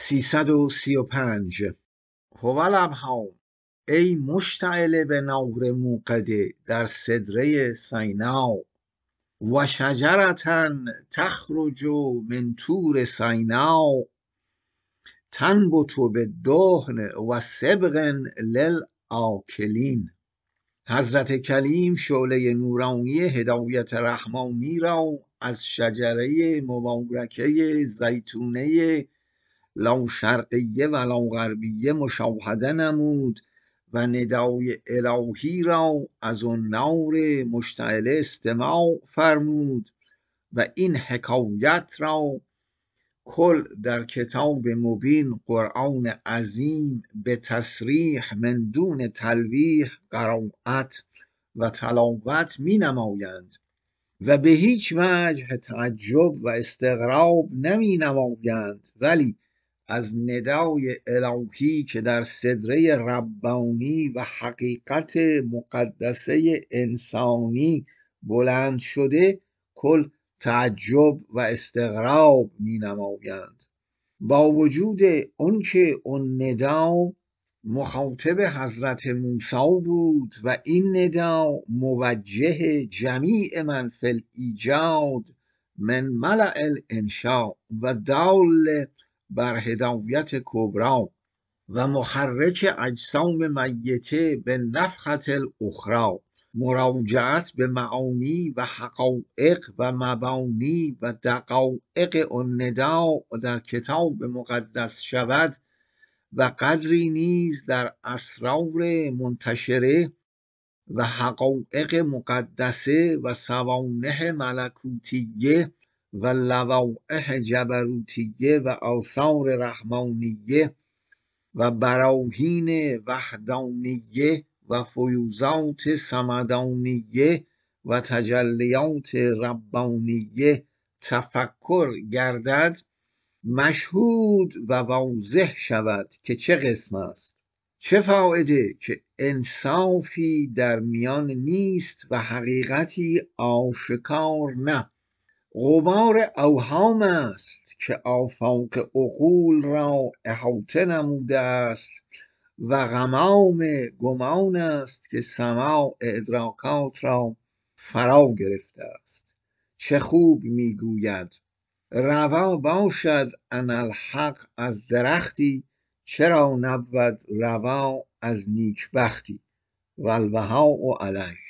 335 هوالبها، ای مشتعل به نور موقده در سدره سینا، و شجرة تخرج من طور سینا، تنبت بالدهن و صبغ للآکلین. حضرت کلیم شعله نورانی هدایت رحمانی را از شجره مبارکه زیتونه لا شرقیه و لا غربیه مشاهده نمود و ندای الهی را از اون نور مشتعل استماع فرمود و این حکایت را کل در کتاب مبین قرآن عظیم به تصریح من دون تلویح قرائت و تلاوت می نمایند و به هیچ وجه تعجب و استغراب نمی نمایند، ولی از ندای الهی که در سدره ربانی و حقیقت مقدسه انسانی بلند شده کل تعجب و استغراب می نمایند. با وجود اون که اون ندا مخاطب حضرت موسی بود و این ندا موجه جمیع من فی الایجاد من ملأ الانشاء و دال بر هدایت کبری و محرک اجسام میته به نفخت الاخری، مراجعت به معانی و حقایق و مبانی و دقایق اون ندا در کتاب مقدس شود و قدری نیز در اسرار منتشره و حقایق مقدسه و سوانح ملکوتیه و لوائح جبروتیه و آثار رحمانیه و براهین وحدانیه و فیوزات صمدانیه و تجلیات ربانیه تفکر گردد، مشهود و واضح شود که چه قسم است. چه فایده که انصافی در میان نیست و حقیقتی آشکار نه. غبار اوهام است که آفاق عقول را احاطه نموده است و غمام گمان است که سماع ادراکات را فرا گرفته است. چه خوب میگوید روا باشد اناالحق از درختی، چرا نبود روا از نیکبختی. والبهاء علیه.